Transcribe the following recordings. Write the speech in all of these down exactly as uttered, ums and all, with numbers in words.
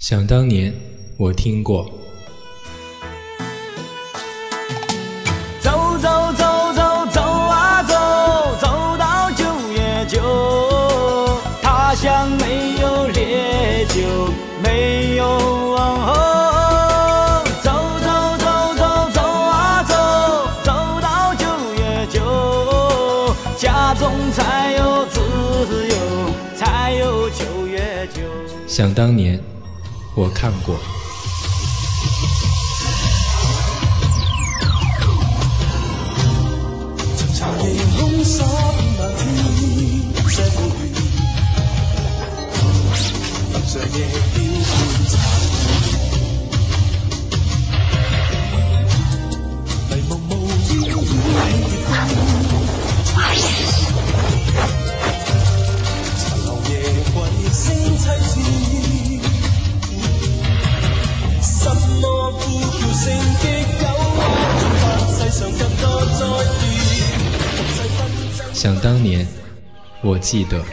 想当年，我听过。 走走走走走啊走，走到九月九，他乡没有烈酒，没有问候。走走走走走啊走，走到九月九，家中才有自由，才有九月九。 想当年，我看过。想当年，我记得。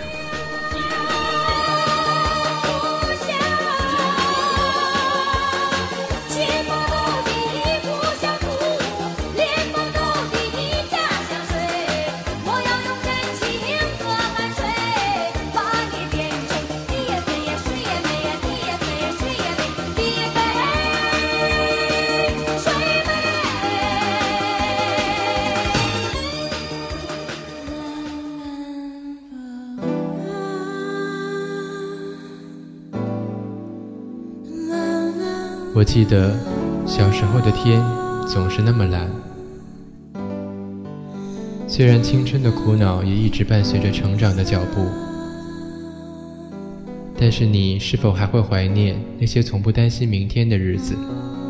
我记得小时候的天总是那么蓝，虽然青春的苦恼也一直伴随着成长的脚步，但是你是否还会怀念那些从不担心明天的日子？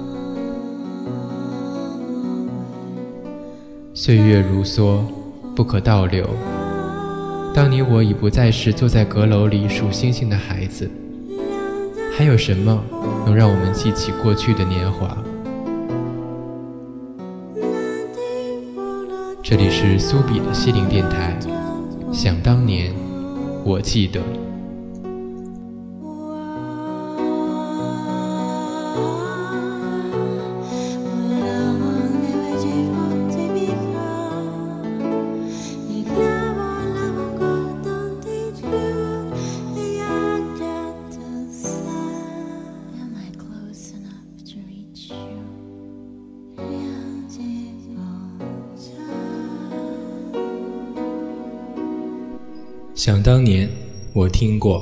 岁月如梭，不可倒流。当你我已不再是坐在阁楼里数星星的孩子，还有什么能让我们记起过去的年华？这里是苏比的西林电台，想当年，我记得。想当年，我听过。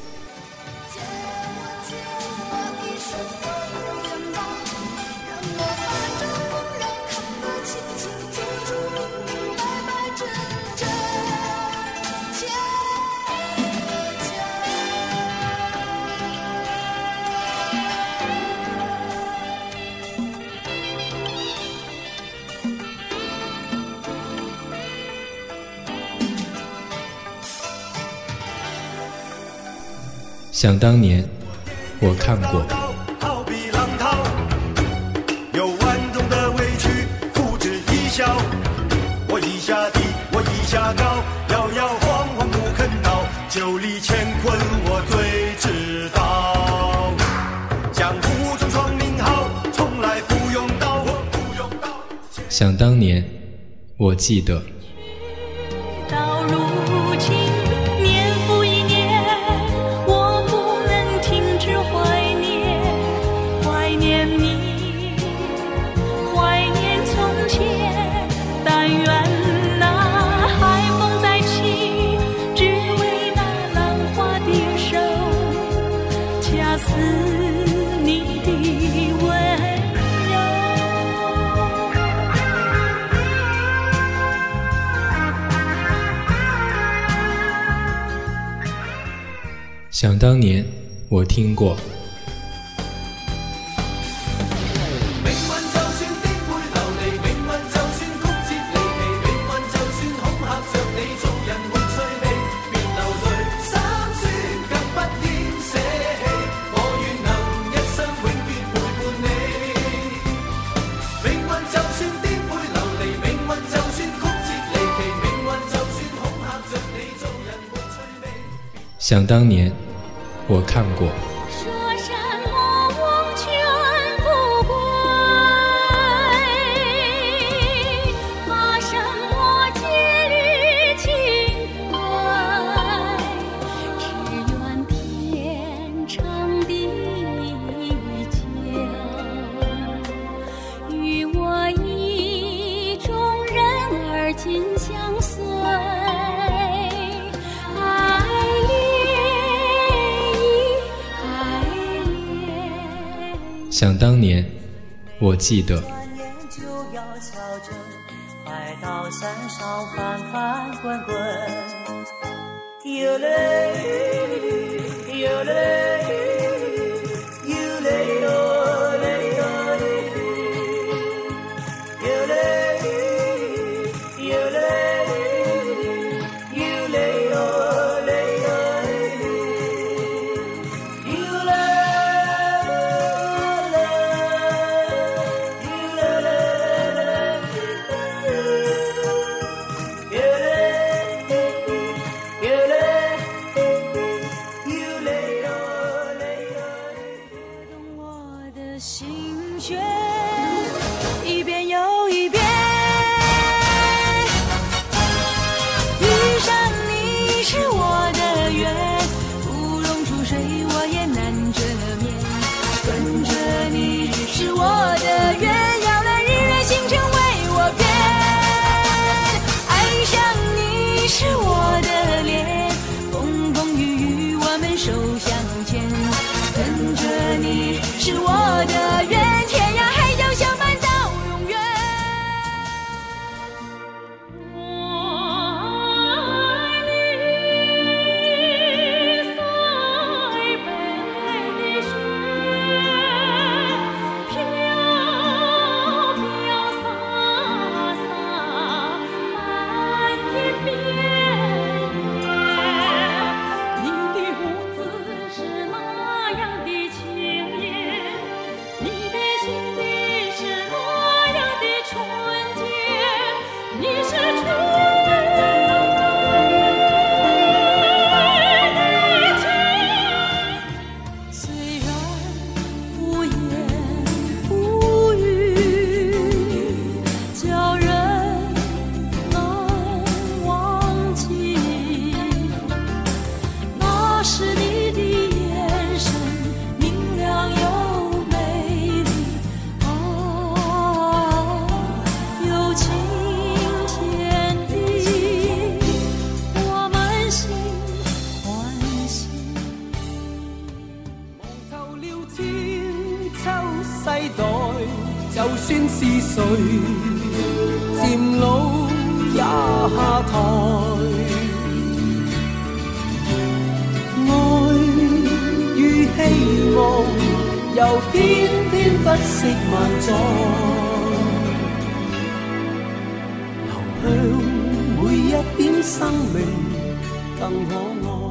想当年，我看过。 好比浪涛，有万种的委屈，付之一笑。我一下低，我一下高，摇摇晃晃不肯倒，九里乾坤我最知道。江湖中闯名号，从来不用刀，我不用刀。 想当年，我记得。 到如今年复一年，我不能停止怀念，怀念你，怀念从前。但愿那海风再起，只为那浪花的手，恰似你的温柔。 想当年，我听过。 命運就算顛沛流離，命運就算曲折離奇，命運就算恐嚇着你，做人沒趣味，別流淚，心酸更不應捨棄。我願能一生永遠陪伴你。命運就算顛沛流離，命運就算曲折離奇，命運就算恐嚇着你，做人沒趣味。 想當年，我看過。 說聲想当年，我记得。 就要敲着快到山上翻翻滚滚，有嘞有嘞有嘞哟嘞哟嘞，有嘞有嘞有嘞哟嘞哟嘞，有嘞。心弦一遍又一遍，遇上你是我的缘，不溶出水我也难遮面，跟着你是我的缘，要让日月星辰为我变，爱上你是我的脸，风风雨雨我们手相牵，跟着你是我的缘，天涯海角相伴到永远。我爱你，塞北的雪，飘飘洒洒满天遍野，你的舞姿是那样的轻艳，你的心底是那样的纯洁，你是纯的情。虽然无言无语，叫人难忘记，那是你的眼神明亮又美丽啊，有情天地，我满心欢喜。 望透了千秋世代，就算是谁漸老也下台。愛與希望，又偏偏不惜萬載，流向每一點生命更可愛。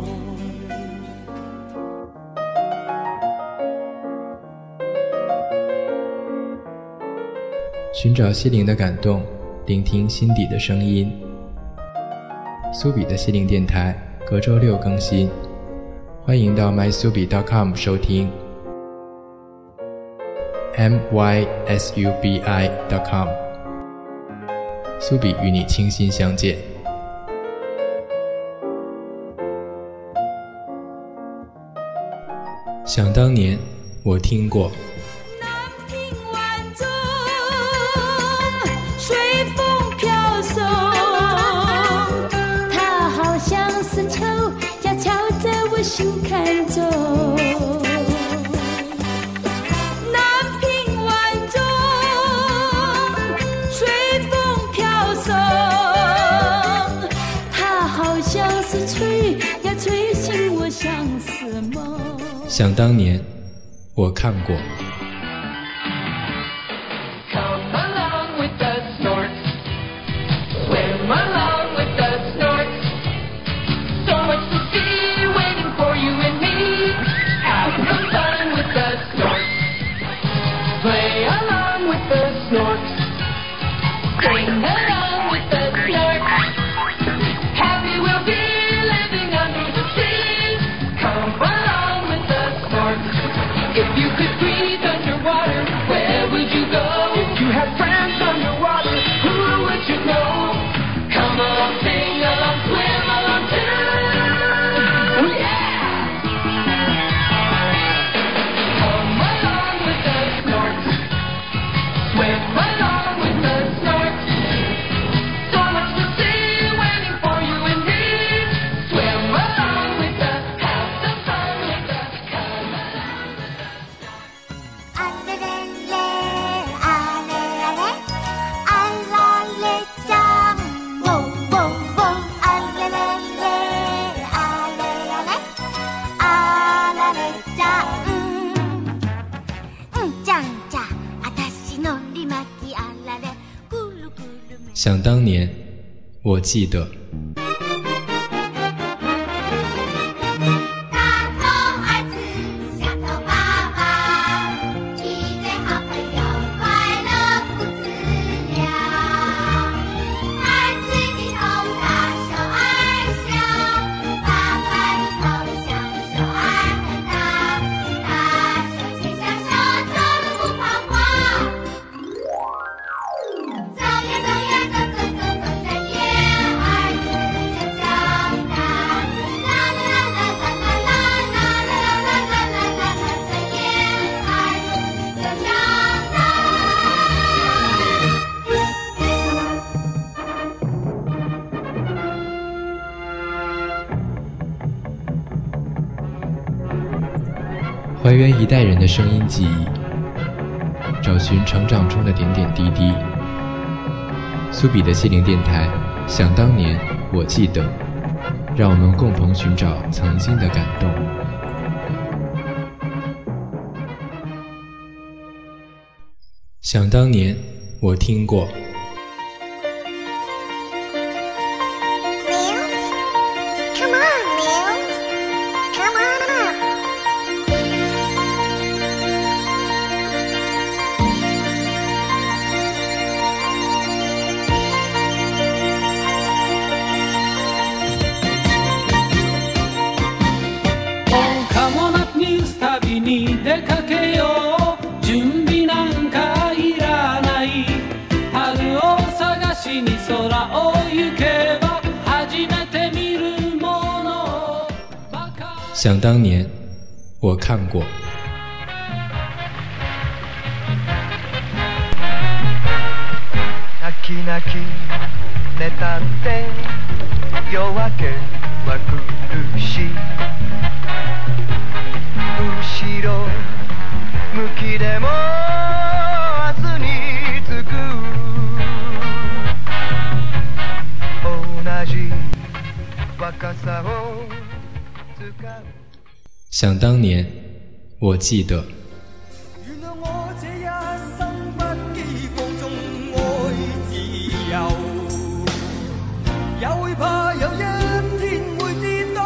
寻找心灵的感动，聆听心底的声音。苏比的心灵电台隔周六更新，欢迎到 my subi dot com 收听 m y s u b i dot com。 苏比与你倾心相见。想当年，我听过。 南屏晚钟，随风飘送，它好像是秋，要朝着我心看走。南屏晚钟，随风飘送，它好像是吹，要吹醒我相思梦。 想当年，我看过。 Come along with the snorks, swim along with the snorks. So much to see waiting for you and me. Have some fun with the snorks. Play along with the snorks. Sing along with the snorks. Happy we'll be living under the sea. Come along with the snorks. If you could breathe underwater, where would you go? If you had friends underwater, who would you know? Come along, sing along, swim along too. Oh yeah! Come along with the snorks. Swim along with the snorks. So much to see waiting for you and me. Swim along with the, have some fun with the, come along with the. 想当年，我记得。 还原一代人的声音记忆，找寻成长中的点点滴滴。苏比的心灵电台，想当年，我记得，让我们共同寻找曾经的感动。想当年，我听过。 に出かけよう準備なんかいらない春を探しに空を行けば初めて見るものばかり想当年我看过泣き泣き寝たって夜明けは来るし後ろ向きでも明日に着く同じ若さを使う想当年我记得原諒我這一生不羈放縱愛自由也會怕有一天會跌倒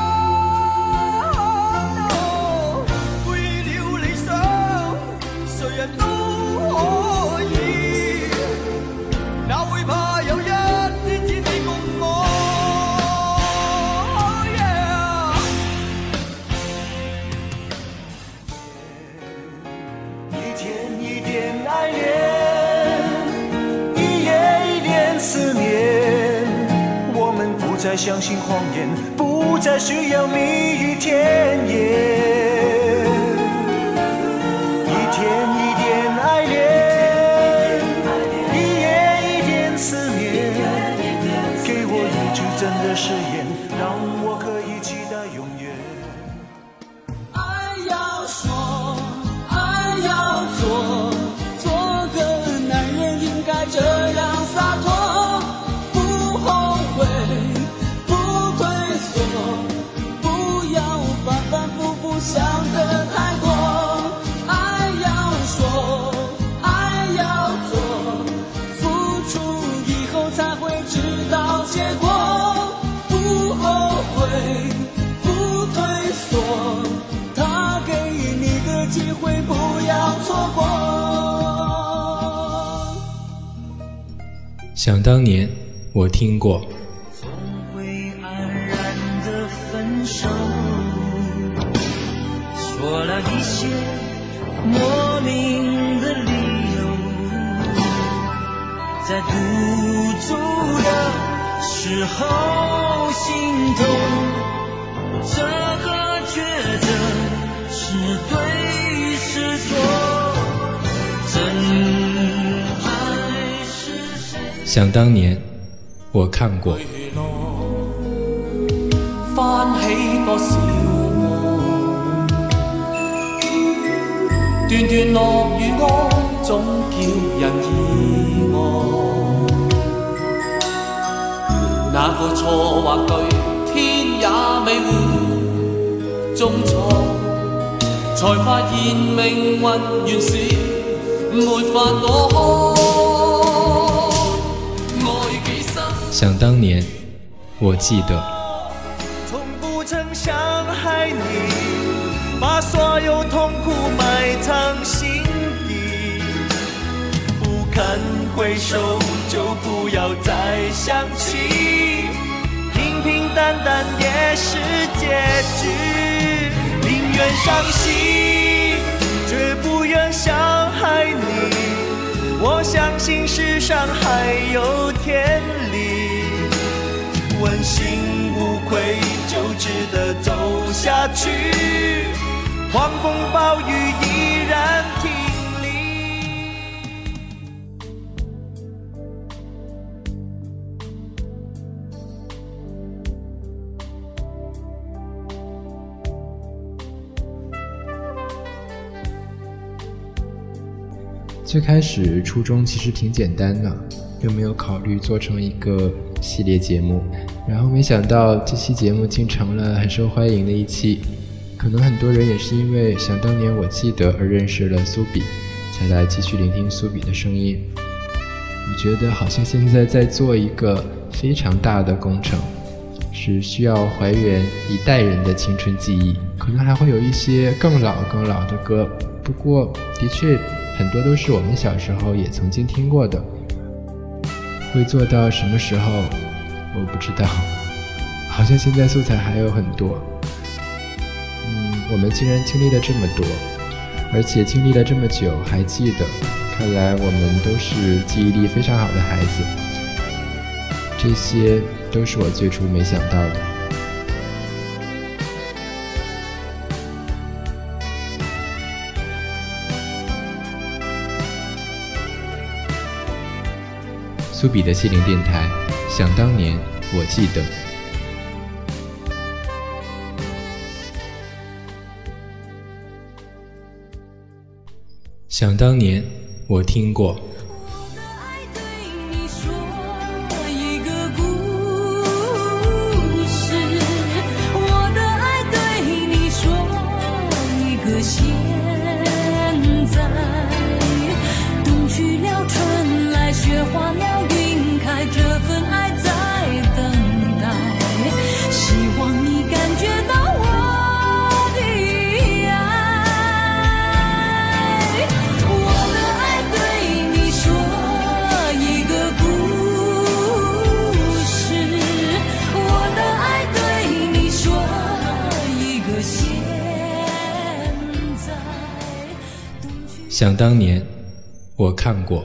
誰人都可以，哪會怕有一天只你共我、oh, yeah. 一天一點愛戀，一夜一點思念，我們不再相信謊言，不再需要蜜語甜言。一天一點愛戀，一夜一點思念，給我一句真的誓言，讓我可以期待永遠。愛要說，愛要做，做個男人應該這樣灑脫，不後悔，不退縮，不要反反复复想得太多。結果不後悔不退縮他給你的機會不要錯過想當年我聽過總會黯然的分手說了一些莫名的理由在堵住的時候心痛這個抉擇是對是錯真還是誰想當年我看過翻起多少夢段段落雨歌總叫人意外那個錯或對天也未會中錯才發現命運原是沒法躲開我想当年，我记得， 从不曾伤害你，把所有痛苦埋藏心底。不堪回首，就不要再想起，平平淡淡也是结局。宁愿伤心，绝不愿伤害你。我相信世上还有天理，问心无愧就值得走下去，狂风暴雨依然停离。 最开始初衷其实挺简单的，并没有考虑做成一个系列节目，然后没想到这期节目竟成了很受欢迎的一期。可能很多人也是因为想当年我记得而认识了苏比，才来继续聆听苏比的声音。我觉得好像现在在做一个非常大的工程，是需要还原一代人的青春记忆，可能还会有一些更老更老的歌，不过的确很多都是我们小时候也曾经听过的。会做到什么时候我不知道，好像现在素材还有很多。嗯，我们竟然经历了这么多，而且经历了这么久还记得，看来我们都是记忆力非常好的孩子。这些都是我最初没想到的。苏比的心灵电台，想当年，我记得。想当年，我听过。想当年，我看过。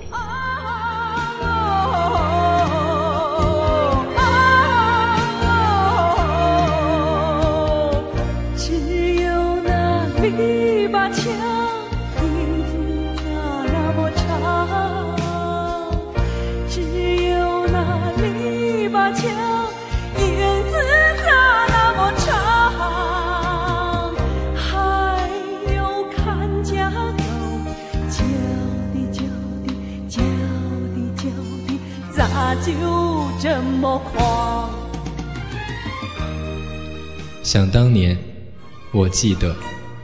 只有那篱笆墙，影子咋那么长？只有那篱笆墙，影子咋那么长？还有看家狗叫的叫的叫的叫的，咋就这么狂？ 想当年，我记得。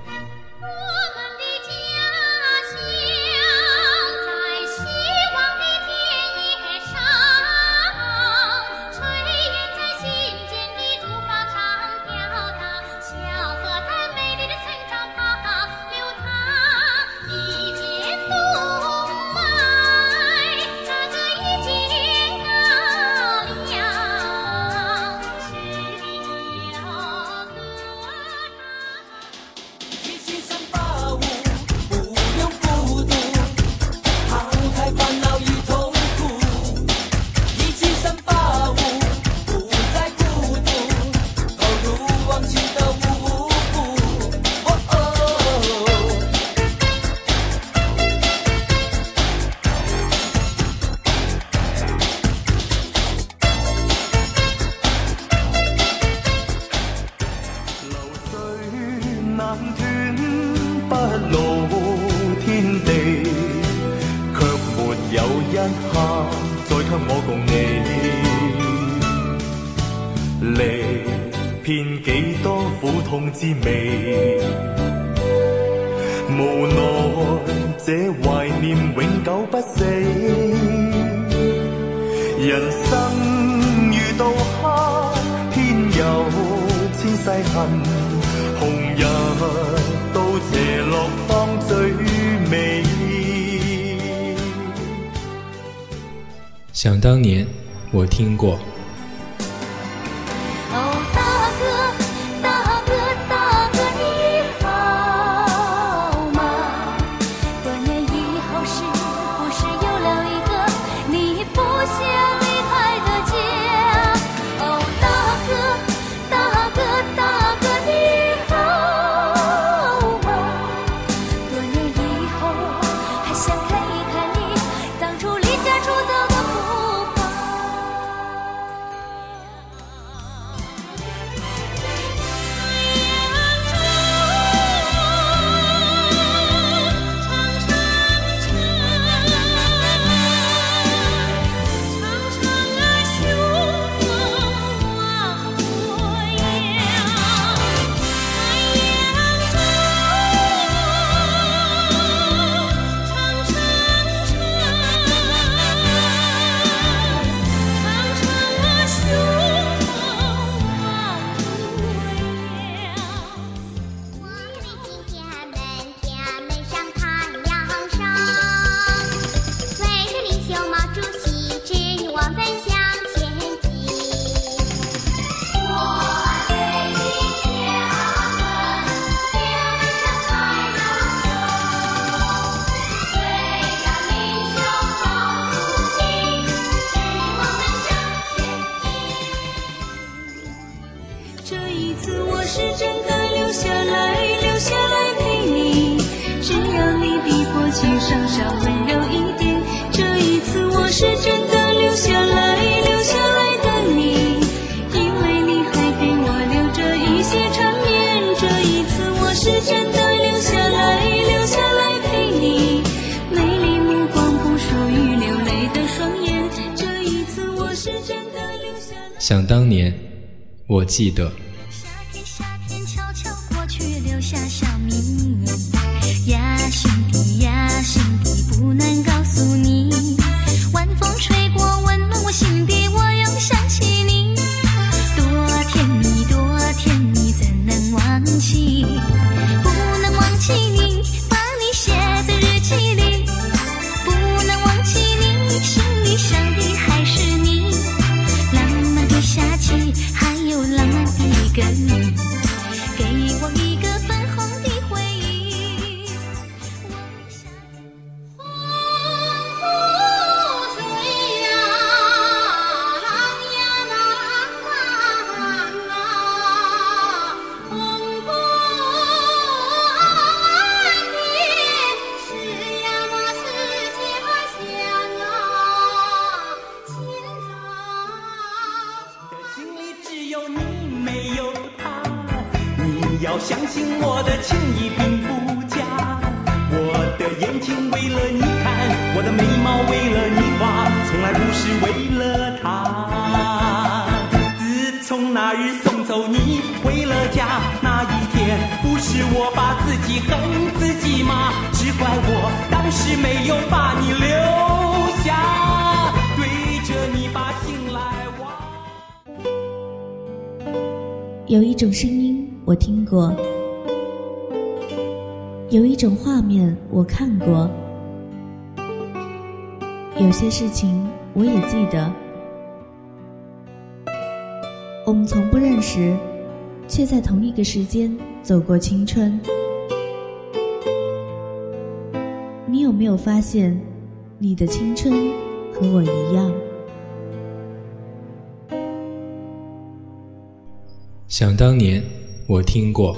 遍幾多苦痛滋味，無奈這懷念永久不死。人生都好，天有千世恨，紅日到斜落方最美。 想当年，我聽過。 哦，大哥，大哥，大哥，你好嗎？多年以後，是不是有了一個你不想離開的家？哦，大哥，大哥，大哥，你好嗎？多年以後，還想看一看你當初離家出走的步伐。这一次我是真的留下来，留下来陪你，只要你比过去稍稍温柔一点。这一次我是真的留下来，留下来等你，因为你还给我留着一些缠绵。这一次我是真的留下来，留下来陪你，美丽目光不属于流泪的双眼。这一次我是真的留下来。 想当年，我記得。 夏天，夏天悄悄過去，留下小秘密呀，心底呀，心底不能告訴你。晚風吹過，溫暖我心底，我又想起你，多甜蜜，多甜蜜，怎能忘記？不能忘記你，把你寫在日記裡，不能忘記你，心裡想的還是你。浪漫的夏季，還有浪漫的一個你，給我一個粉紅的回憶。黃河水呀，浪呀浪啊，洪波岸邊，是呀嘛是家鄉啊，千草。 心里只有你没有他，你要相信我的情意并不假。我的眼睛为了你看，我的眉毛为了你画，从来不是为了他。自从那日送走你回了家，那一天不是我把自己恨自己吗？只怪我当时没有把你留下，对着你把心来挖。 有一种声音我听过，有一种画面我看过，有些事情我也记得。我们从不认识，却在同一个时间走过青春。你有没有发现，你的青春和我一样？ 想当年，我聽過。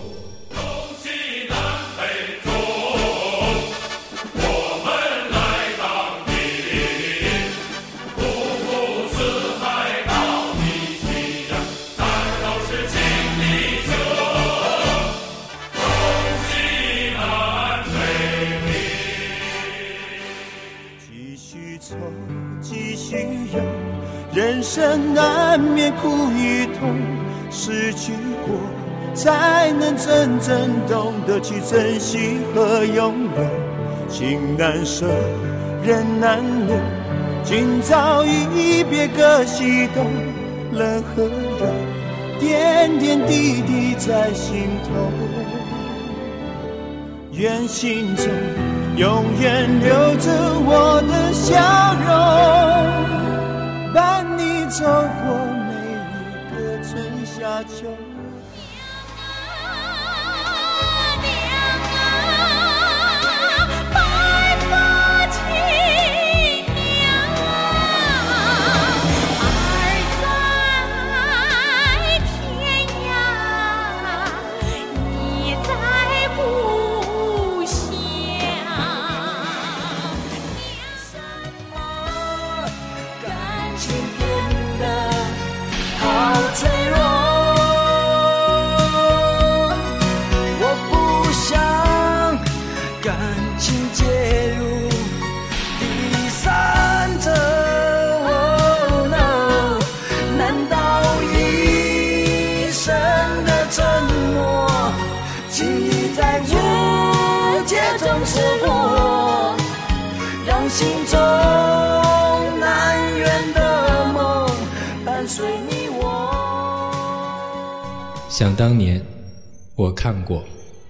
继续游，人生难免苦与痛，失去过才能真正懂得去珍惜和拥有。情难舍，人难留，今朝一别各西东， 人和人，点点滴滴在心头。愿心中永远留着我的笑容，伴你走过每一个春夏秋。 心中难圆的梦伴随你我。 想当年我看过，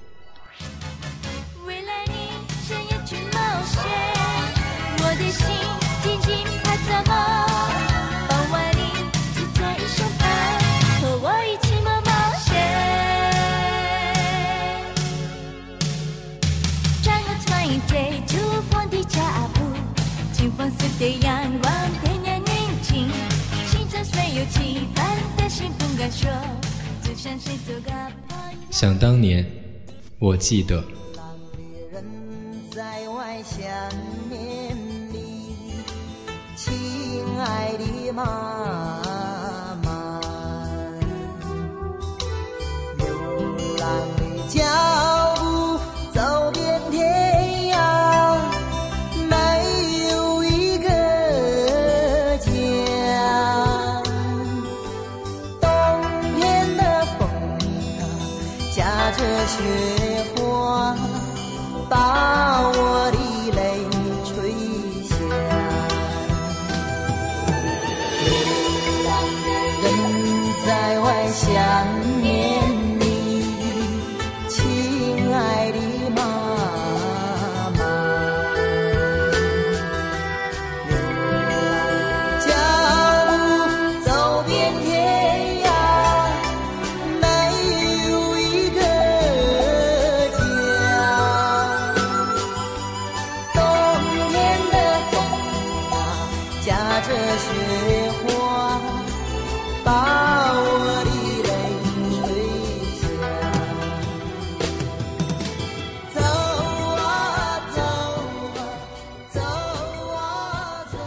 为了你深夜去冒险，我的心紧紧怕怎么傍晚你就在身旁，和我一起冒冒险。穿过穿一追逐风的脚步，清风似的阳光点燃宁静，心中虽有期盼，但心不敢说，就像谁做个朋友。 想当年我记得， 让别人在外想念你，亲爱的妈妈，流浪的脚步走遍天涯，没有一个家。冬天的风啊，夹着雪花，把我的泪吹下。流浪的人在外想念你，亲爱的妈妈。流浪的脚步走遍天涯，没有一个家。冬天的风啊，夹着雪花，把我的泪吹下。走啊走啊走啊走，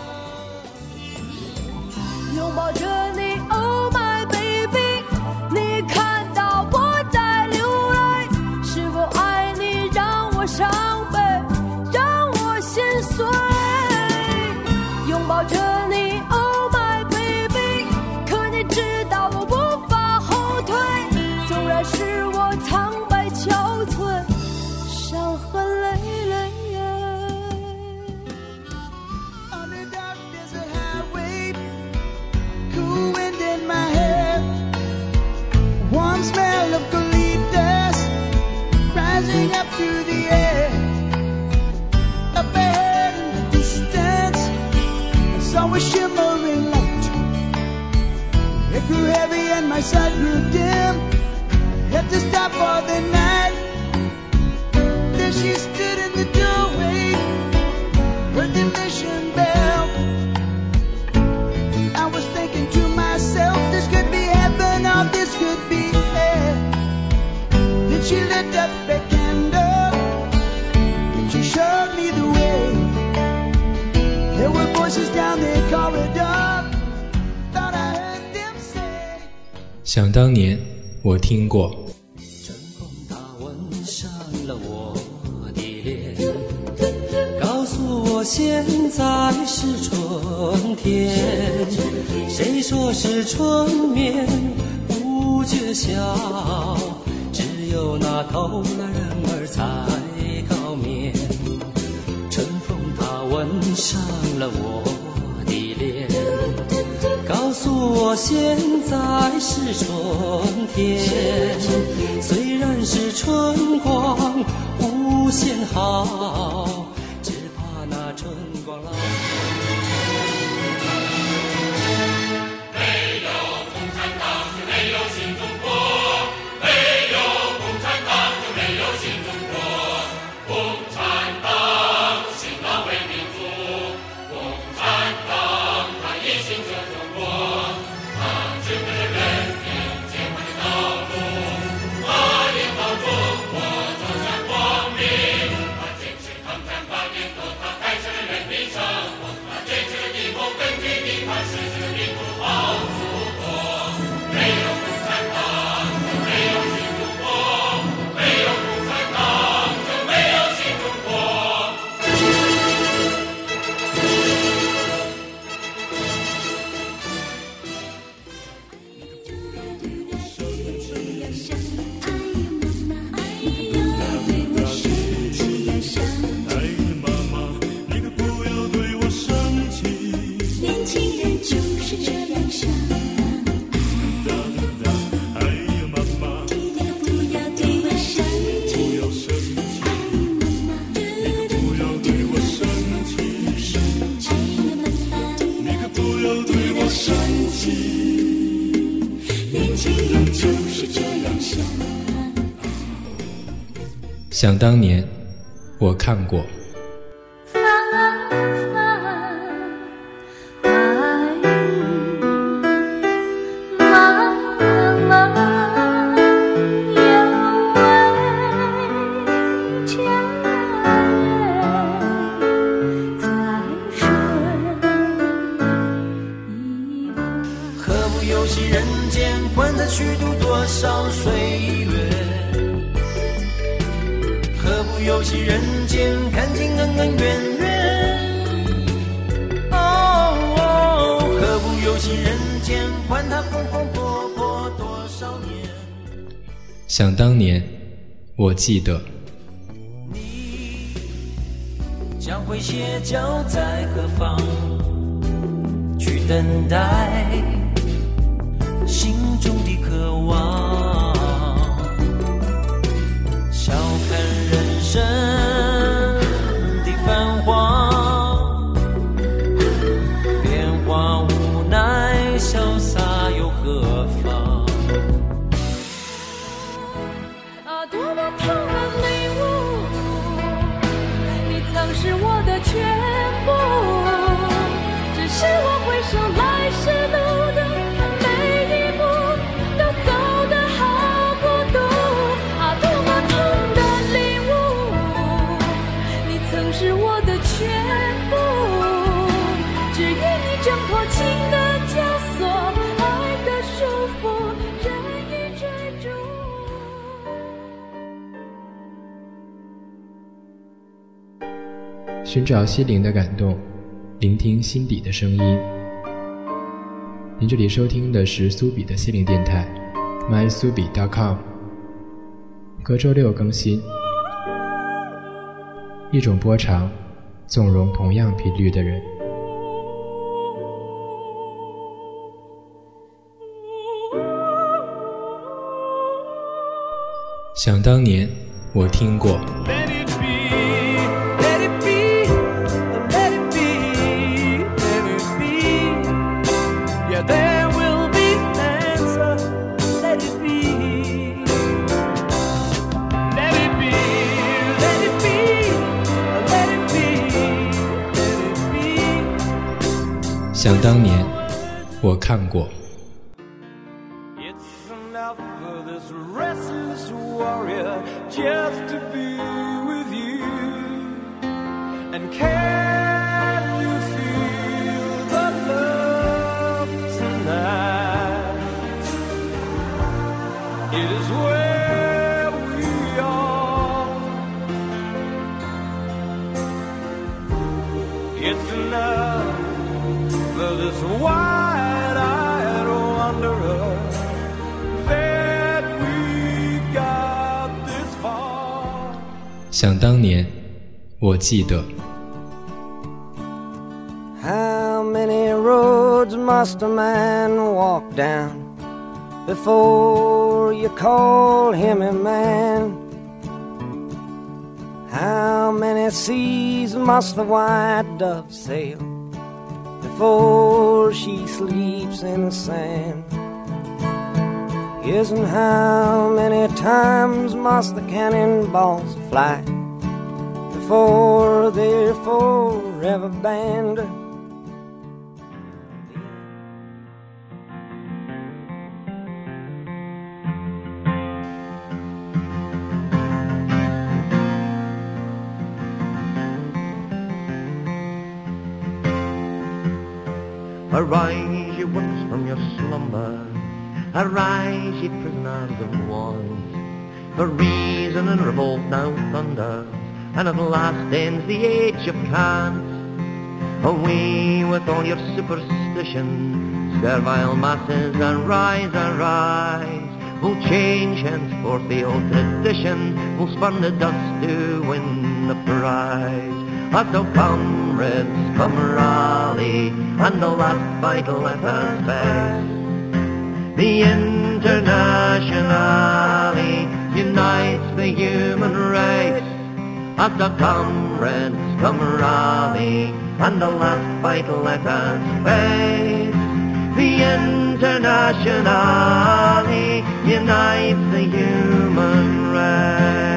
拥抱着你 Oh my baby， 你看到我在流泪，是否爱你让我伤悲，让我心碎。拥抱着你 Oh my baby， 可你知道我无法后退，纵然是我苍白憔悴，伤痕累累。 On the dark desert highway, cool wind in my hair, warm smell of eucalyptus rising up through the air. Up ahead in the distance, I saw a shimmering light. It grew heavy and my sight grew dim. Had to stop for the night. There she stood in the doorway, heard the mission bell. I was thinking to myself, this could be heaven or this could be hell. Then she lit up a candle, and she showed me the way. There were voices down the corridor, thought I heard them say. 想当年我听过， 春风它吻上了我的脸，告诉我现在是春天。谁说是春眠不觉晓？只有那偷了人儿才高眠。春风它吻上了我的脸，告诉诉我现在是春天，虽然是春光无限好，只怕那春光老没有共产党就没有新中国，没有共产党就没有新中国，共产党辛劳为民族，共产党它一心救中国，它指挥着人民艰难的道路，它领导中国走向光明，它坚持抗战八年多，它改善了人民生活，它坚持了地国根据地，它实现了民主好祖国。没有共产党就没有新中国，没有共产党就没有新中国。 年轻人就是这样想，你可不要对我生气，你可不要对我生气，你可不要对我生气，年轻人就是这样想。 想当年，我看过。 何不游戏人间，管他虚度多少岁月？何不游戏人间，看尽恩恩怨怨？哦哦，何不游戏人间，管他风风火火多少年？ 想当年，我记得。 你将会歇脚在何方？去等待心中的渴望，笑看人生的繁华，变化无奈，潇洒又何妨？ 啊，多么痛的领悟，你曾是我的全部，只是我回首来时路的每一步都走得好孤独。啊，多么痛的领悟，你曾是我的全部，只愿你挣脱情的枷锁，爱的束缚，任意追逐。 寻找心灵的感动，聆听心底的声音。您这里收听的是苏比的心灵电台 my subi dot com， 隔周六更新。一种波长，纵容同样频率的人。想当年，我听过。想当年，我看过。 It's enough for this restless warrior just to be with you. And can you feel the love tonight? It is where we are. It's enough for this wide-eyed wanderer that we got this far. 想当年，我记得。 How many roads roads must a man walk down before you call him a man? How many seas must the white dove sail before she sleeps in the sand? Yes, and how many times must the cannonballs fly before they're forever banned? Arise, ye works from your slumber. Arise, ye prisoners of want. For reason and revolt now thunders, and at last ends the age of cant. Away with all your superstition, servile masses, arise, arise. We'll change henceforth the old tradition, we'll spurn the dust to win the prize. Ah, so comrades, come rally, and the last fight let us face. The Internationale unites the human race. Ah, so comrades, come rally, and the last fight let us face. The Internationale unites the human race.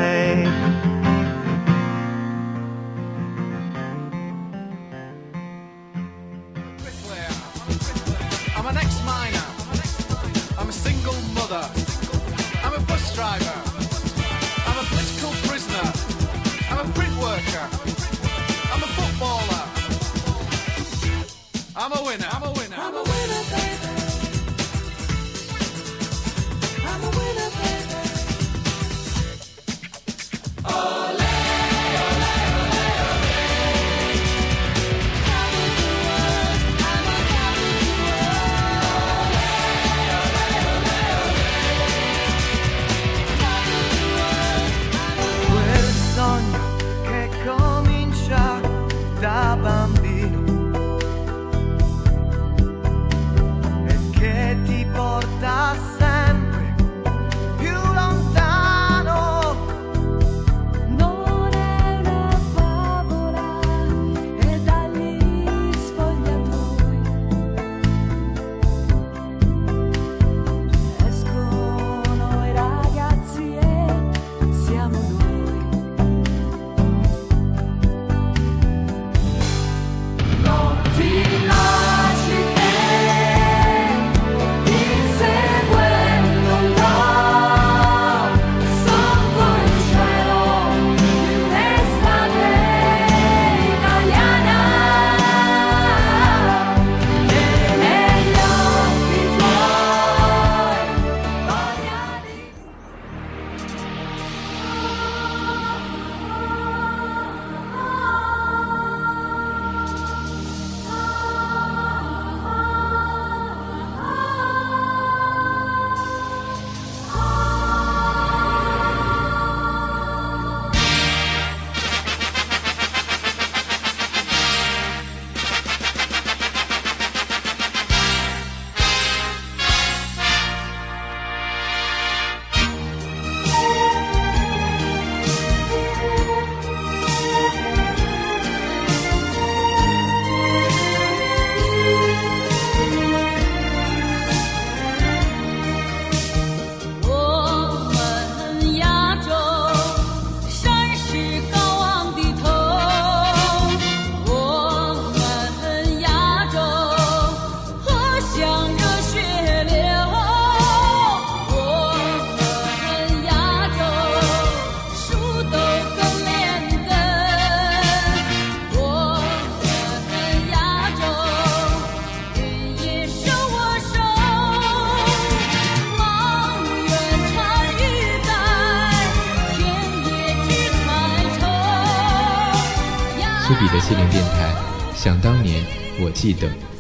I'm an ex-miner, I'm a single mother, I'm a bus driver, I'm a political prisoner, I'm a print worker, I'm a footballer, I'm a winner, I'm a winner, I'm a winner, baby, I'm a winner, baby. Ole, ole, ole, ole. Top of the world, I'm on top of the world. Quel sogno che comincia da bambino e che ti porta sempre più lontano. Non è una favola e dagli sfogliatoi escono i ragazzi e siamo noi. Non ti lasci che inseguendo no sotto il cielo di un'estate italiana e negli occhi tuoi bagnati. 苏比的心灵电台，想当年，我记得。